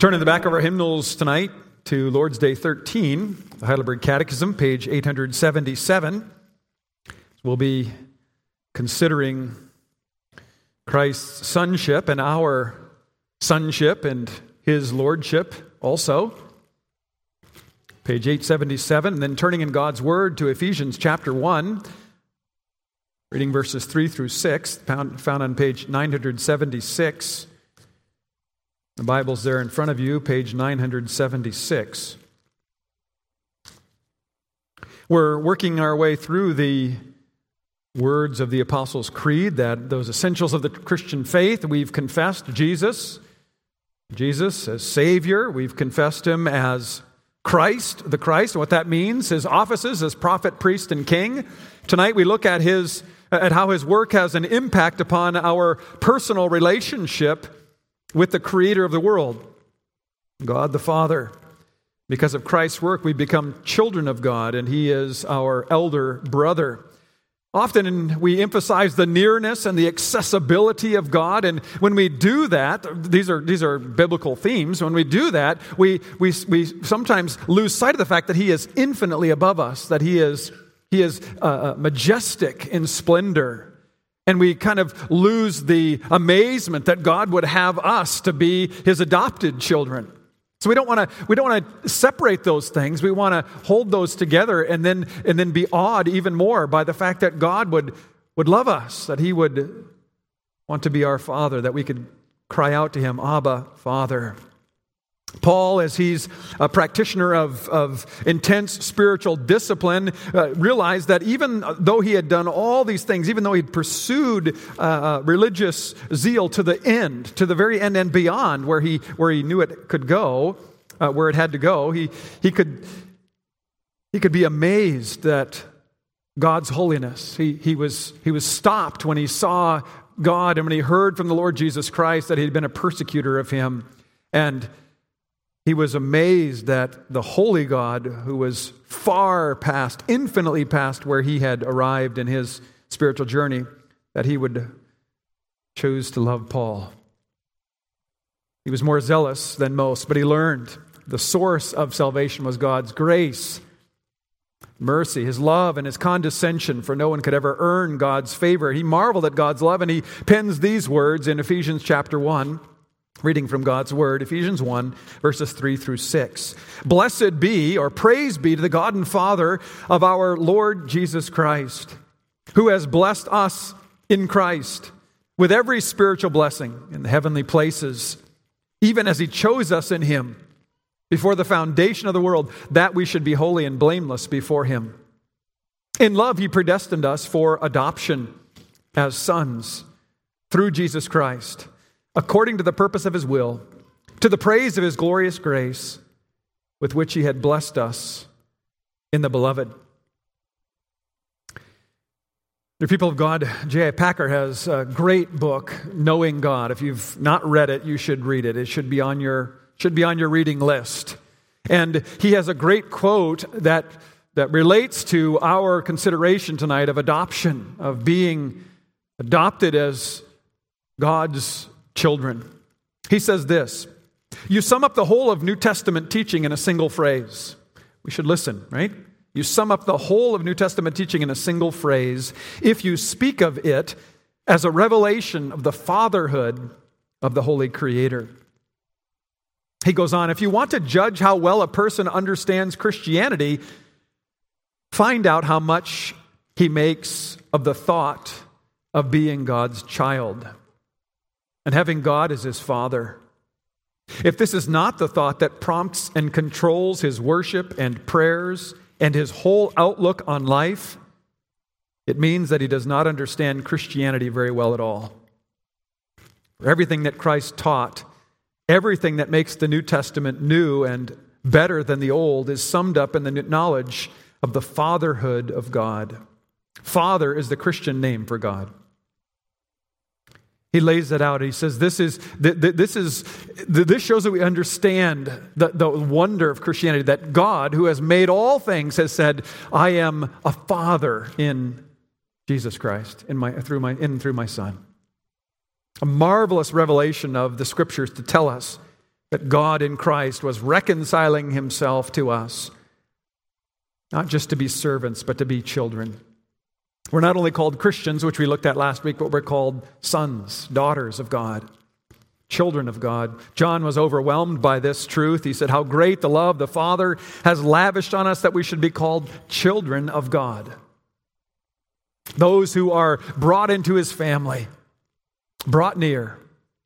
Turn in the back of our hymnals tonight to Lord's Day 13, the Heidelberg Catechism, page 877. We'll be considering Christ's sonship and our sonship and his lordship also. Page 877, and then turning in God's Word to Ephesians chapter 1, reading verses 3 through 6, found on page 976. The Bible's there in front of you, page 976. We're working our way through the words of the Apostles' Creed, that those essentials of the Christian faith. We've confessed Jesus as Savior. We've confessed Him as Christ, the Christ, and what that means, His offices as prophet, priest, and king. Tonight we look at how His work has an impact upon our personal relationship with the Creator of the world, God the Father. Because of Christ's work, we become children of God, and He is our elder brother. Often we emphasize the nearness and the accessibility of God, and when we do that, these are biblical themes. When we do that, we sometimes lose sight of the fact that He is infinitely above us, that He is majestic in splendor. And we kind of lose the amazement that God would have us to be His adopted children. So we don't want to separate those things. We want to hold those together and then be awed even more by the fact that God would love us, that He would want to be our Father, that we could cry out to Him, Abba, Father. Paul, as he's a practitioner of intense spiritual discipline, realized that even though he had done all these things, even though he'd pursued religious zeal to the end, to the very end and beyond, where he knew it could go, where it had to go, he could be amazed at God's holiness. He was stopped when he saw God and when he heard from the Lord Jesus Christ that he had been a persecutor of Him, and he was amazed that the holy God, who was far past, infinitely past where he had arrived in his spiritual journey, that He would choose to love Paul. He was more zealous than most, but he learned the source of salvation was God's grace, mercy, His love, and His condescension, for no one could ever earn God's favor. He marveled at God's love, and he pens these words in Ephesians chapter 1. Reading from God's Word, Ephesians 1, verses 3 through 6. Blessed be, or praise be to the God and Father of our Lord Jesus Christ, who has blessed us in Christ with every spiritual blessing in the heavenly places, even as He chose us in Him before the foundation of the world, that we should be holy and blameless before Him. In love He predestined us for adoption as sons through Jesus Christ, according to the purpose of His will, to the praise of His glorious grace, with which He had blessed us in the Beloved. Dear people of God, J.I. Packer has a great book, Knowing God. If you've not read it, you should read it. It should be on your reading list. And he has a great quote that relates to our consideration tonight of adoption, of being adopted as God's children. He says this: you sum up the whole of New Testament teaching in a single phrase. We should listen, right? You sum up the whole of New Testament teaching in a single phrase if you speak of it as a revelation of the fatherhood of the Holy Creator. He goes on, if you want to judge how well a person understands Christianity, find out how much he makes of the thought of being God's child and having God as his Father. If this is not the thought that prompts and controls his worship and prayers and his whole outlook on life, it means that he does not understand Christianity very well at all. For everything that Christ taught, everything that makes the New Testament new and better than the Old, is summed up in the knowledge of the fatherhood of God. Father is the Christian name for God. He lays it out. He says, this shows that we understand the wonder of Christianity, that God, who has made all things, has said, I am a father in Jesus Christ, through my Son. A marvelous revelation of the Scriptures to tell us that God in Christ was reconciling himself to us, not just to be servants, but to be children. We're not only called Christians, which we looked at last week, but we're called sons, daughters of God, children of God. John was overwhelmed by this truth. He said, how great the love the Father has lavished on us that we should be called children of God. Those who are brought into his family, brought near.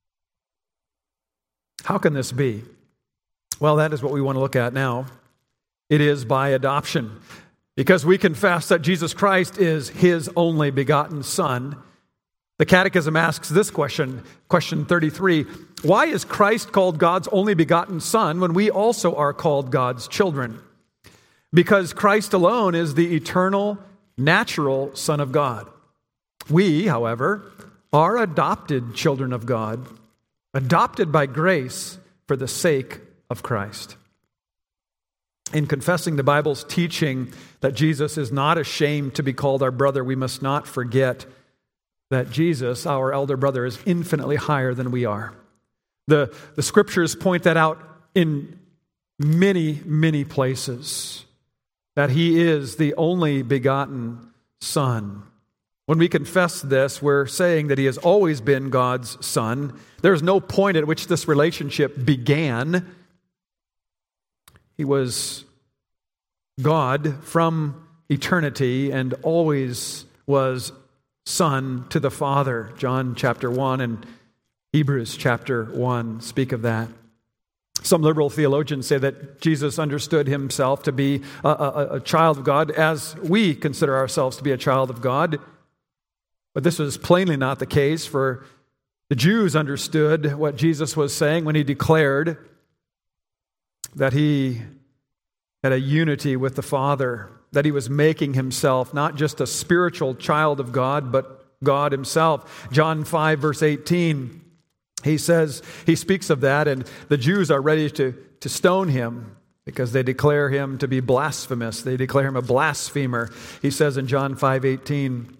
How can this be? Well, that is what we want to look at now. It is by adoption. Because we confess that Jesus Christ is his only begotten Son. The Catechism asks this question, question 33, why is Christ called God's only begotten Son when we also are called God's children? Because Christ alone is the eternal, natural Son of God. We, however, are adopted children of God, adopted by grace for the sake of Christ. In confessing the Bible's teaching that Jesus is not ashamed to be called our brother, we must not forget that Jesus, our elder brother, is infinitely higher than we are. The Scriptures point that out in many, many places, that he is the only begotten Son. When we confess this, we're saying that he has always been God's Son. There's no point at which this relationship began. He was God from eternity and always was Son to the Father. John chapter 1 and Hebrews chapter 1 speak of that. Some liberal theologians say that Jesus understood himself to be a child of God as we consider ourselves to be a child of God. But this was plainly not the case, for the Jews understood what Jesus was saying when he declared that he had a unity with the Father, that he was making himself not just a spiritual child of God, but God himself. John 5, verse 18, he speaks of that, and the Jews are ready to stone him because they declare him to be blasphemous. They declare him a blasphemer. He says in John 5:18,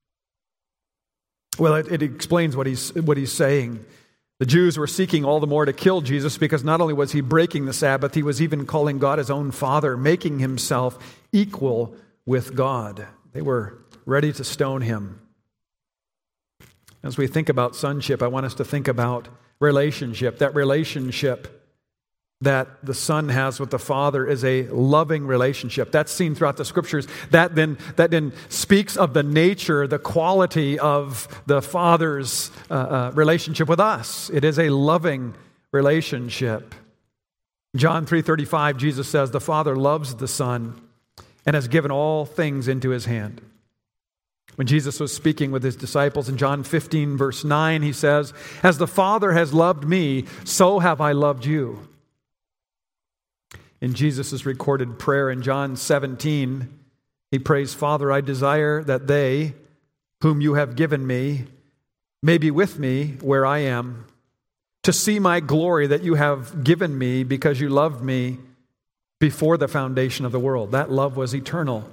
well, it explains what he's saying. The Jews were seeking all the more to kill Jesus because not only was he breaking the Sabbath, he was even calling God his own Father, making himself equal with God. They were ready to stone him. As we think about sonship, I want us to think about relationship. That relationship that the Son has with the Father is a loving relationship. That's seen throughout the Scriptures. That then speaks of the nature, the quality of the Father's relationship with us. It is a loving relationship. John 3:35, Jesus says, the Father loves the Son and has given all things into his hand. When Jesus was speaking with his disciples in John 15, verse 9, he says, as the Father has loved me, so have I loved you. In Jesus' recorded prayer in John 17, he prays, Father, I desire that they, whom you have given me, may be with me where I am, to see my glory that you have given me because you loved me before the foundation of the world. That love was eternal.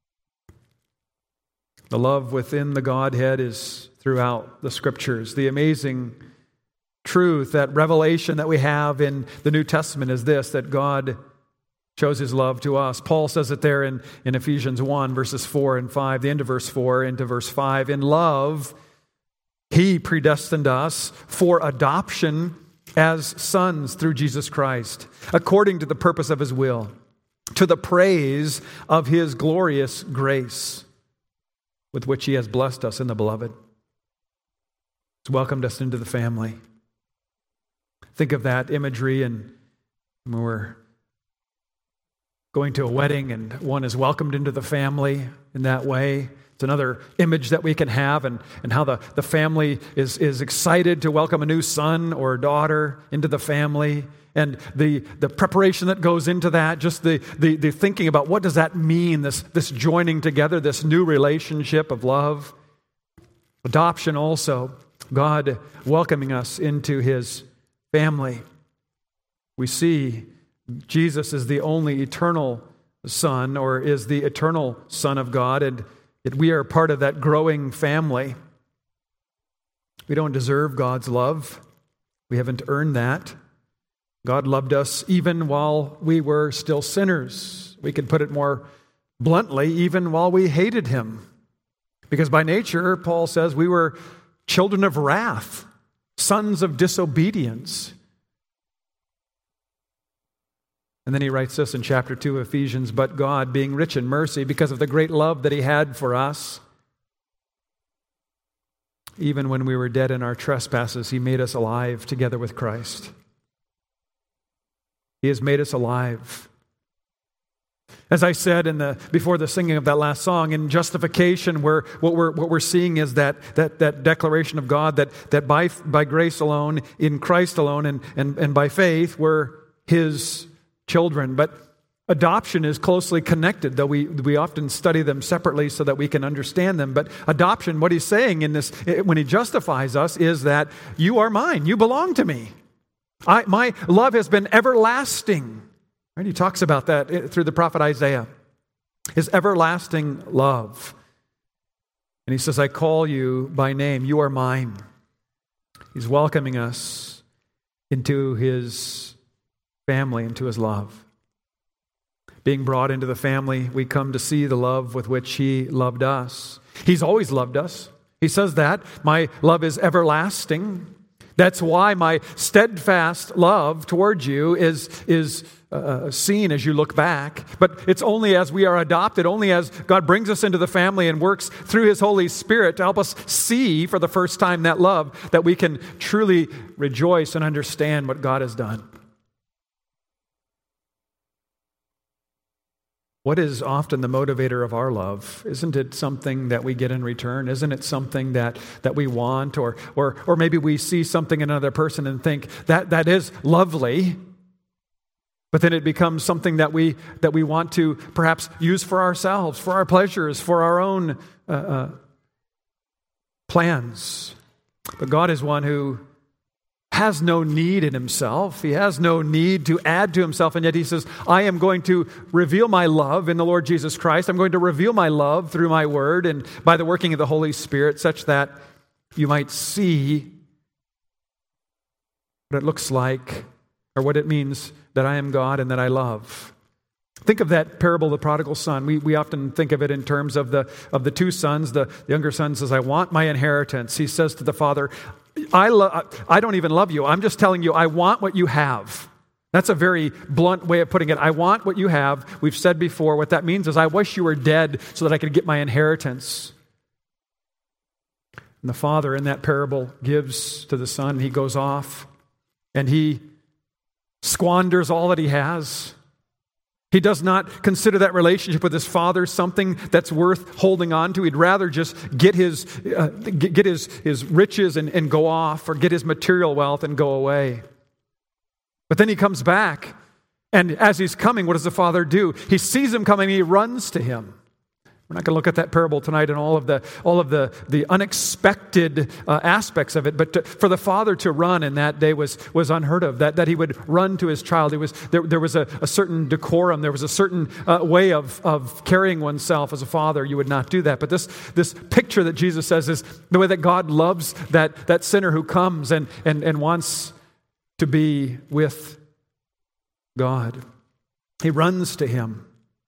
The love within the Godhead is throughout the Scriptures. The amazing truth, that revelation that we have in the New Testament is this, that God shows his love to us. Paul says it there in Ephesians 1, verses 4 and 5, the end of verse 4 into verse 5. In love, he predestined us for adoption as sons through Jesus Christ, according to the purpose of his will, to the praise of his glorious grace, with which he has blessed us in the Beloved. He's welcomed us into the family. Think of that imagery, and when we're going to a wedding and one is welcomed into the family in that way. It's another image that we can have, and how the family is excited to welcome a new son or daughter into the family, and the preparation that goes into that, just the thinking about what does that mean, this joining together, this new relationship of love. Adoption also, God welcoming us into his family. We see Jesus is the only eternal Son, or is the eternal Son of God, and yet we are part of that growing family. We don't deserve God's love. We haven't earned that. God loved us even while we were still sinners. We could put it more bluntly, even while we hated him. Because by nature, Paul says, we were children of wrath, sons of disobedience. And then he writes this in chapter 2 of Ephesians, but God, being rich in mercy, because of the great love that he had for us, even when we were dead in our trespasses, he made us alive together with Christ. He has made us alive. As I said before the singing of that last song, in justification, what we're seeing is that declaration of God that by grace alone, in Christ alone, and by faith, we're his children. But adoption is closely connected, though we often study them separately so that we can understand them. But adoption, what he's saying in this, when he justifies us, is that you are mine, you belong to me. My love has been everlasting. Right? He talks about that through the prophet Isaiah. His everlasting love. And he says, I call you by name. You are mine. He's welcoming us into his family, into his love. Being brought into the family, we come to see the love with which he loved us. He's always loved us. He says that. My love is everlasting. That's why my steadfast love towards you is seen as you look back. But it's only as we are adopted, only as God brings us into the family and works through his Holy Spirit to help us see for the first time that love, that we can truly rejoice and understand what God has done. What is often the motivator of our love? Isn't it something that we get in return? Isn't it something that we want? Or maybe we see something in another person and think, that is lovely. But then it becomes something that we want to perhaps use for ourselves, for our pleasures, for our own plans. But God is one who has no need in himself. He has no need to add to himself. And yet he says, I am going to reveal my love in the Lord Jesus Christ. I'm going to reveal my love through my word and by the working of the Holy Spirit, such that you might see what it looks like or what it means that I am God and that I love. Think of that parable of the prodigal son. We often think of it in terms of the two sons. The younger son says, I want my inheritance. He says to the father, I don't even love you. I'm just telling you, I want what you have. That's a very blunt way of putting it. I want what you have. We've said before, what that means is I wish you were dead so that I could get my inheritance. And the father in that parable gives to the son. He goes off and he squanders all that he has. He does not consider that relationship with his father something that's worth holding on to. He'd rather just get his riches and go off, or get his material wealth and go away. But then he comes back, and as he's coming, what does the father do? He sees him coming, and he runs to him. We're not going to look at that parable tonight and all of the unexpected aspects of it, but for the father to run in that day was unheard of. That he would run to his child. There was a certain decorum. There was a certain way of carrying oneself as a father. You would not do that. But this picture that Jesus says is the way that God loves that sinner who comes and wants to be with God. He runs to him.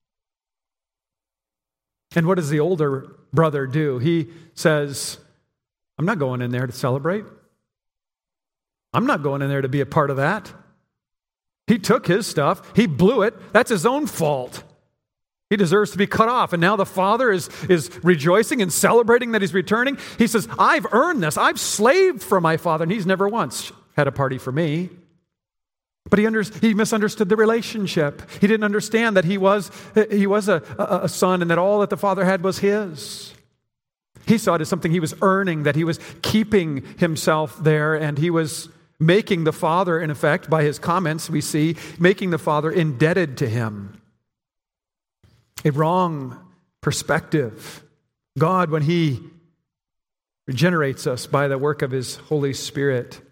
And what does the older brother do? He says, I'm not going in there to celebrate. I'm not going in there to be a part of that. He took his stuff. He blew it. That's his own fault. He deserves to be cut off. And now the father is rejoicing and celebrating that he's returning. He says, I've earned this. I've slaved for my father. And he's never once had a party for me. But he misunderstood the relationship. He didn't understand that he was a son and that all that the father had was his. He saw it as something he was earning, that he was keeping himself there, and he was making the father, in effect, by his comments we see, making the father indebted to him. A wrong perspective. God, when he regenerates us by the work of his Holy Spirit,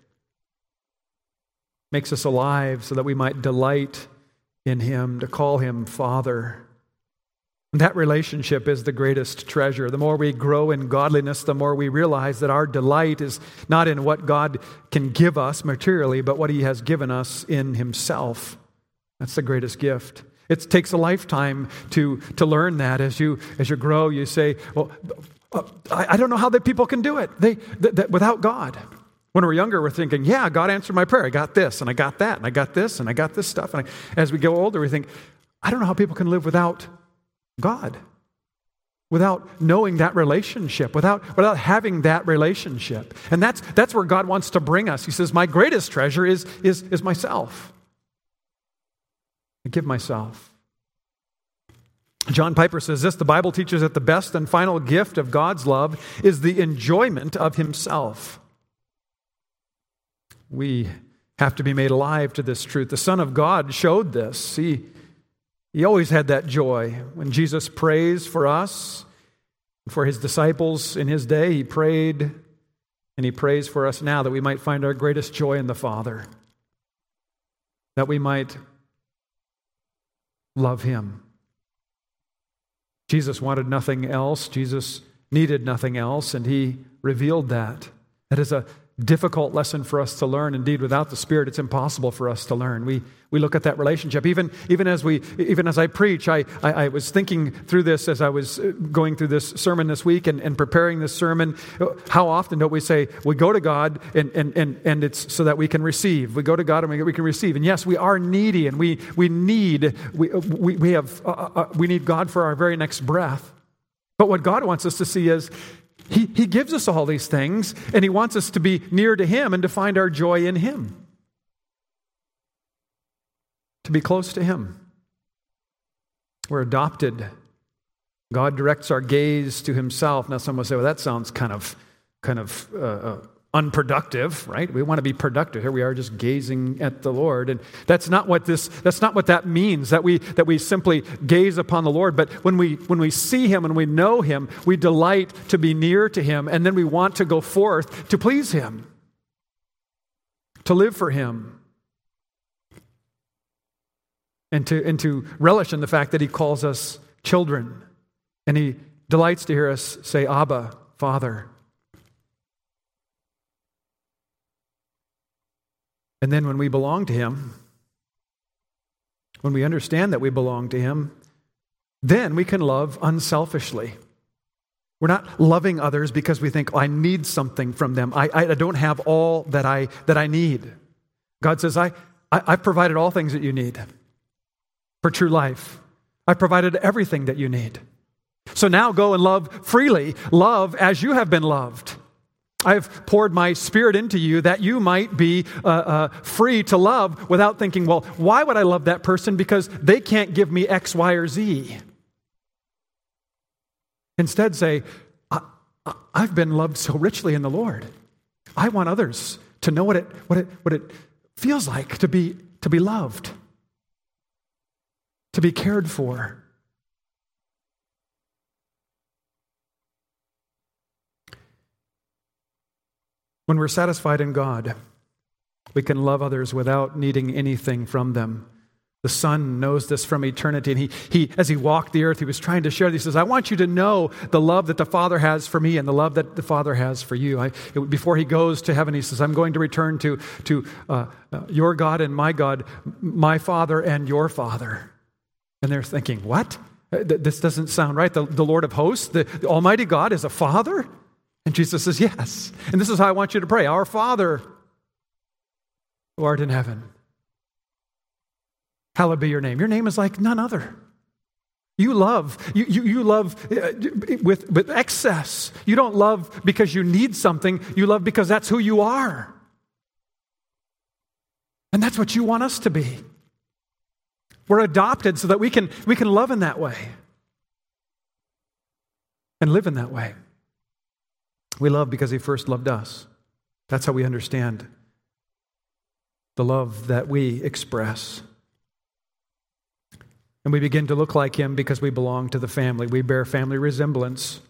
makes us alive so that we might delight in him, to call him Father. And that relationship is the greatest treasure. The more we grow in godliness, the more we realize that our delight is not in what God can give us materially, but what He has given us in Himself. That's the greatest gift. It takes a lifetime to learn that. As you grow, you say, well, I don't know how that people can do it without God. When we're younger, we're thinking, yeah, God answered my prayer. I got this, and I got that, and I got this, and I got this stuff. And as we get older, we think, I don't know how people can live without God, without knowing that relationship, without having that relationship. And that's where God wants to bring us. He says, my greatest treasure is myself. I give myself. John Piper says this, the Bible teaches that the best and final gift of God's love is the enjoyment of Himself. We have to be made alive to this truth. The Son of God showed this. He always had that joy. When Jesus prays for us, for His disciples in His day, He prayed, and He prays for us now that we might find our greatest joy in the Father, that we might love Him. Jesus wanted nothing else. Jesus needed nothing else, and He revealed that. That is a difficult lesson for us to learn. Indeed, without the Spirit, it's impossible for us to learn. We look at that relationship. Even as I preach, I was thinking through this as I was going through this sermon this week and preparing this sermon. How often don't we say, we go to God and it's so that we can receive. We go to God and we can receive. And yes, we are needy, and we need God for our very next breath. But what God wants us to see is He gives us all these things, and He wants us to be near to Him and to find our joy in Him. To be close to Him. We're adopted. God directs our gaze to Himself. Now some will say, well, that sounds kind of unproductive, right? We want to be productive. Here we are just gazing at the Lord. And that's not what that means, that we simply gaze upon the Lord. But when we see Him and we know Him, we delight to be near to Him, and then we want to go forth to please Him, to live for Him, and to relish in the fact that He calls us children, and He delights to hear us say, Abba, Father. And then when we belong to Him, when we understand that we belong to Him, then we can love unselfishly. We're not loving others because we think, I need something from them. I don't have all that I need. God says, I've provided all things that you need for true life. I've provided everything that you need. So now go and love freely. Love as you have been loved. I've poured my Spirit into you that you might be free to love without thinking, well, why would I love that person? Because they can't give me X, Y, or Z. Instead say, I've been loved so richly in the Lord. I want others to know what it feels like to be loved, to be cared for. When we're satisfied in God, we can love others without needing anything from them. The Son knows this from eternity, and he as He walked the earth, He was trying to share this. He says, I want you to know the love that the Father has for me and the love that the Father has for you. Before He goes to heaven, He says, I'm going to return to your God and my God, my Father and your Father. And they're thinking, what? This doesn't sound right. The Lord of hosts, the Almighty God is a Father? And Jesus says, yes. And this is how I want you to pray. Our Father, who art in heaven, hallowed be your name. Your name is like none other. You love with excess. You don't love because you need something. You love because that's who you are. And that's what you want us to be. We're adopted so that we can love in that way and live in that way. We love because He first loved us. That's how we understand the love that we express. And we begin to look like Him because we belong to the family. We bear family resemblance.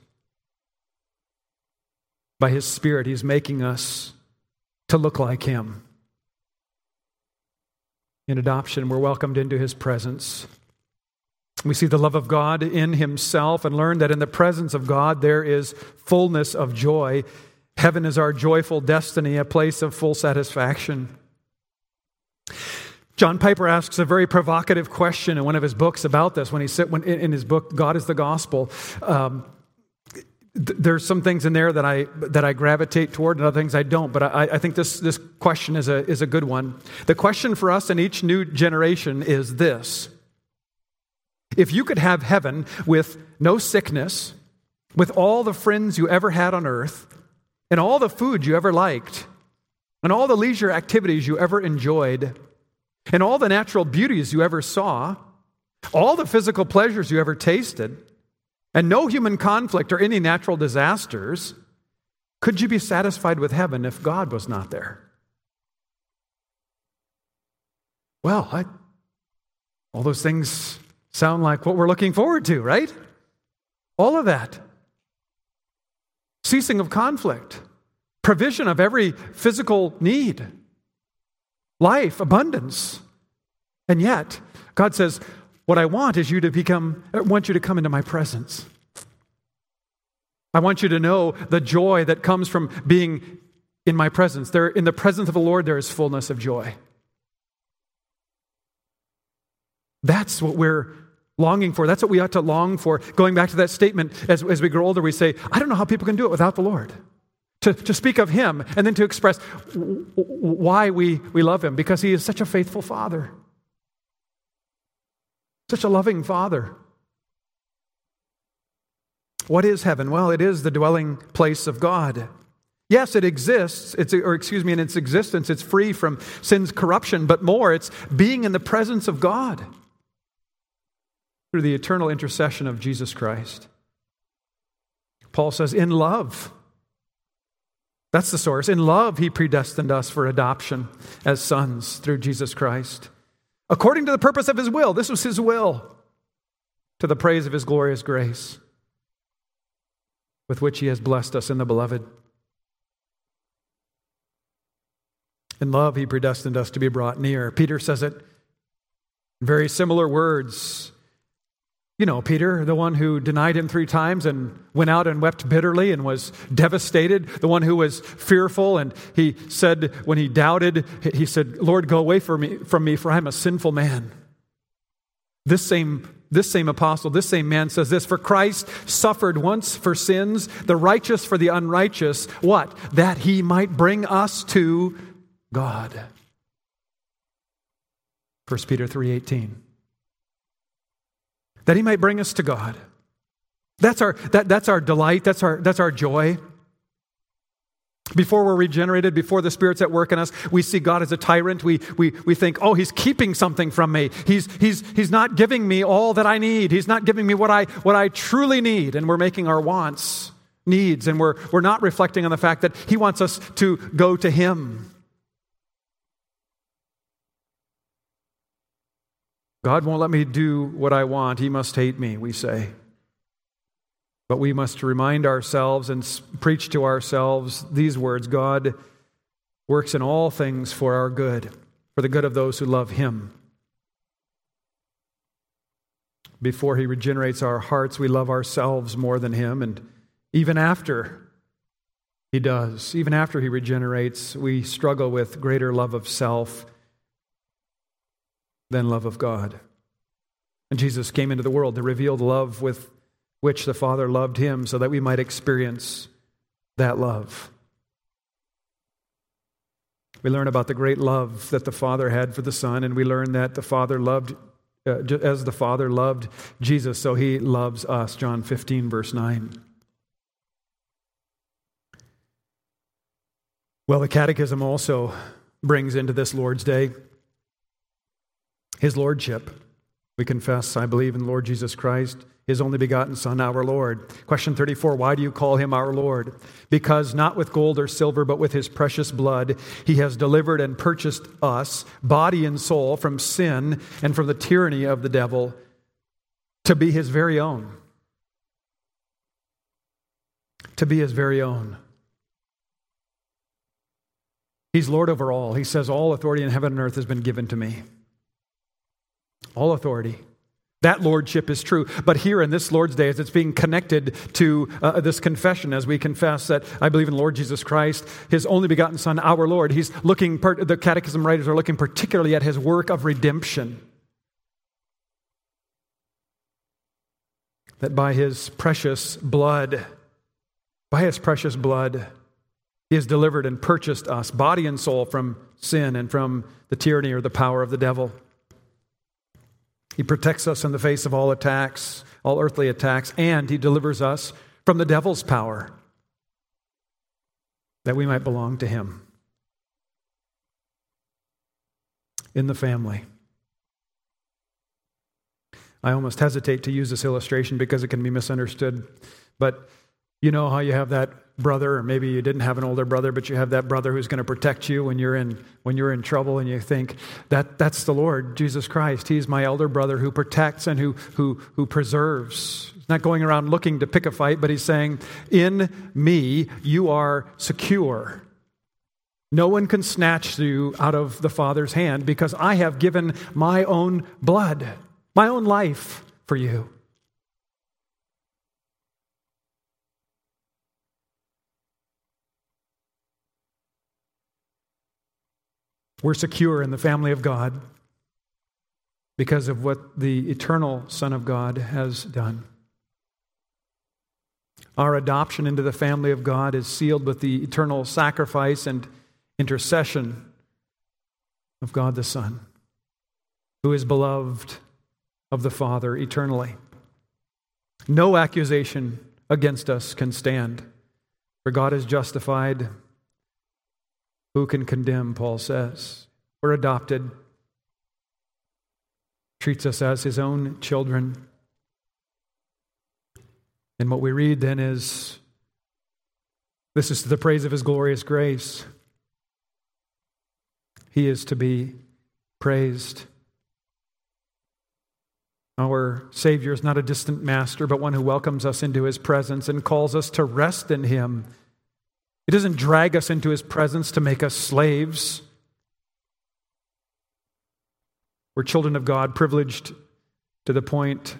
By His Spirit, He's making us to look like Him. In adoption, we're welcomed into His presence. We see the love of God in himself and learn that in the presence of God there is fullness of joy. Heaven is our joyful destiny, a place of full satisfaction. John Piper asks a very provocative question in one of his books about this. When in his book, God is the Gospel, there's some things in there that I gravitate toward and other things I don't, but I think this question is a good one. The question for us in each new generation is this: if you could have heaven with no sickness, with all the friends you ever had on earth, and all the food you ever liked, and all the leisure activities you ever enjoyed, and all the natural beauties you ever saw, all the physical pleasures you ever tasted, and no human conflict or any natural disasters, could you be satisfied with heaven if God was not there? Well, all those things sound like what we're looking forward to, right? All of that. Ceasing of conflict, provision of every physical need, life, abundance. And yet, God says, what I want is I want you to come into my presence. I want you to know the joy that comes from being in my presence. In the presence of the Lord, there is fullness of joy. That's what we're longing for. That's what we ought to long for. Going back to that statement, as we grow older, we say, I don't know how people can do it without the Lord. To speak of him and then to express why we love him, because he is such a faithful Father. Such a loving Father. What is heaven? Well, it is the dwelling place of God. Yes, it exists, in its existence, it's free from sin's corruption, but more, it's being in the presence of God through the eternal intercession of Jesus Christ. Paul says, in love. That's the source. In love, he predestined us for adoption as sons through Jesus Christ. According to the purpose of his will. This was his will. To the praise of his glorious grace, with which he has blessed us in the beloved. In love, he predestined us to be brought near. Peter says it in very similar words. You know, Peter, the one who denied him 3 times and went out and wept bitterly and was devastated, the one who was fearful, and he said, when he doubted, he said, Lord, go away from me, for I'm a sinful man. This same apostle, this same man says this: for Christ suffered once for sins, the righteous for the unrighteous. What? That he might bring us to God. 1 Peter 3:18. That he might bring us to God. That's our delight, that's our joy. Before we're regenerated, before the Spirit's at work in us, we see God as a tyrant. We think, oh, he's keeping something from me. He's not giving me all that I need. He's not giving me what I truly need. And we're making our wants needs, and we're not reflecting on the fact that he wants us to go to him. God won't let me do what I want. He must hate me, we say. But we must remind ourselves and preach to ourselves these words: God works in all things for our good, for the good of those who love him. Before he regenerates our hearts, we love ourselves more than him. And even after he does, even after he regenerates, we struggle with greater love of self than love of God. And Jesus came into the world to reveal the love with which the Father loved him, so that we might experience that love. We learn about the great love that the Father had for the Son, and we learn that the Father loved, as the Father loved Jesus, so he loves us. John 15, verse 9. Well, the Catechism also brings into this Lord's Day his lordship. We confess, I believe in Lord Jesus Christ, his only begotten Son, our Lord. Question 34, why do you call him our Lord? Because not with gold or silver, but with his precious blood, he has delivered and purchased us, body and soul, from sin and from the tyranny of the devil, to be his very own. To be his very own. He's Lord over all. He says, all authority in heaven and earth has been given to me. All authority. That lordship is true. But here in this Lord's Day, as it's being connected to this confession, as we confess that I believe in the Lord Jesus Christ, His only begotten Son, our Lord, the Catechism writers are looking particularly at His work of redemption. That by His precious blood, He has delivered and purchased us, body and soul, from sin and from the tyranny or the power of the devil. He protects us in the face of all attacks, all earthly attacks, and He delivers us from the devil's power, that we might belong to Him in the family. I almost hesitate to use this illustration because it can be misunderstood, but you know how you have that brother, or maybe you didn't have an older brother, but you have that brother who's going to protect you when you're in trouble, and you think that's the Lord Jesus Christ. He's my elder brother who protects and who preserves. He's not going around looking to pick a fight, but He's saying, in me you are secure. No one can snatch you out of the Father's hand, because I have given my own blood, my own life for you. We're secure in the family of God because of what the eternal Son of God has done. Our adoption into the family of God is sealed with the eternal sacrifice and intercession of God the Son, who is beloved of the Father eternally. No accusation against us can stand, for God is justified. Who can condemn, Paul says. We're adopted. Treats us as His own children. And what we read then is, this is to the praise of His glorious grace. He is to be praised. Our Savior is not a distant master, but one who welcomes us into His presence and calls us to rest in Him. He doesn't drag us into His presence to make us slaves. We're children of God, privileged to the point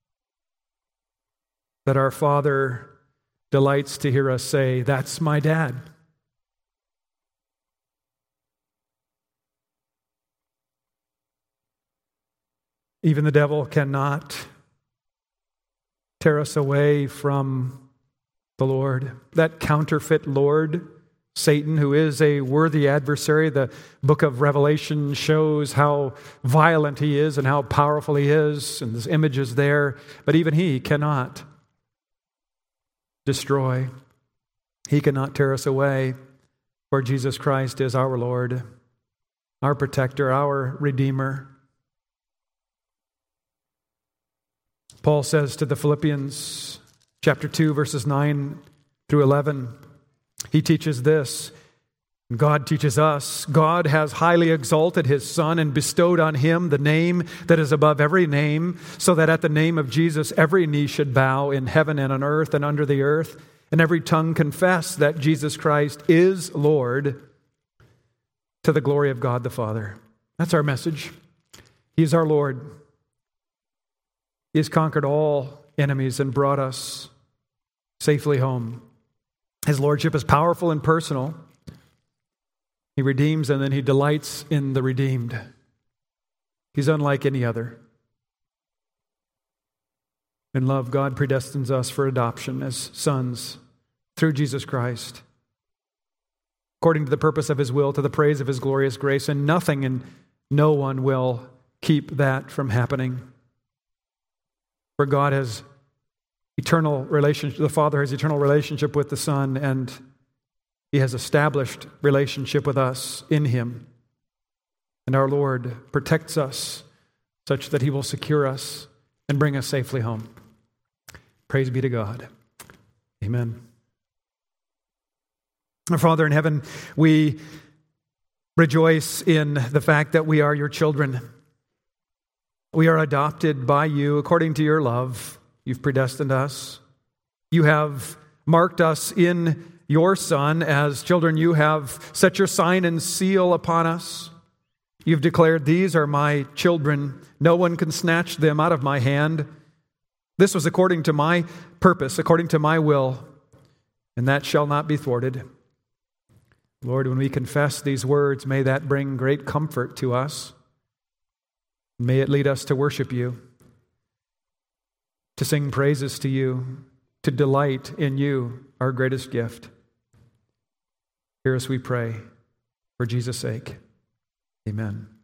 that our Father delights to hear us say, "That's my dad." Even the devil cannot tear us away from the Lord, that counterfeit Lord, Satan, who is a worthy adversary. The book of Revelation shows how violent he is and how powerful he is, and this image is there. But even he cannot destroy. He cannot tear us away, for Jesus Christ is our Lord, our protector, our Redeemer. Paul says to the Philippians, chapter 2, verses 9 through 11, he teaches this. God teaches us. God has highly exalted His Son and bestowed on Him the name that is above every name, so that at the name of Jesus every knee should bow in heaven and on earth and under the earth, and every tongue confess that Jesus Christ is Lord, to the glory of God the Father. That's our message. He is our Lord. He has conquered all enemies and brought us safely home. His lordship is powerful and personal. He redeems and then He delights in the redeemed. He's unlike any other. In love, God predestines us for adoption as sons through Jesus Christ, according to the purpose of His will, to the praise of His glorious grace, and nothing and no one will keep that from happening. For God has eternal relationship, the Father has eternal relationship with the Son, and He has established relationship with us in Him. And our Lord protects us such that He will secure us and bring us safely home. Praise be to God. Amen. Our Father in heaven, we rejoice in the fact that we are your children. We are adopted by you according to your love. You've predestined us. You have marked us in your Son as children. You have set your sign and seal upon us. You've declared, "These are my children. No one can snatch them out of my hand." This was according to my purpose, according to my will, and that shall not be thwarted. Lord, when we confess these words, may that bring great comfort to us. May it lead us to worship you, to sing praises to you, to delight in you, our greatest gift. Hear us, we pray, for Jesus' sake. Amen.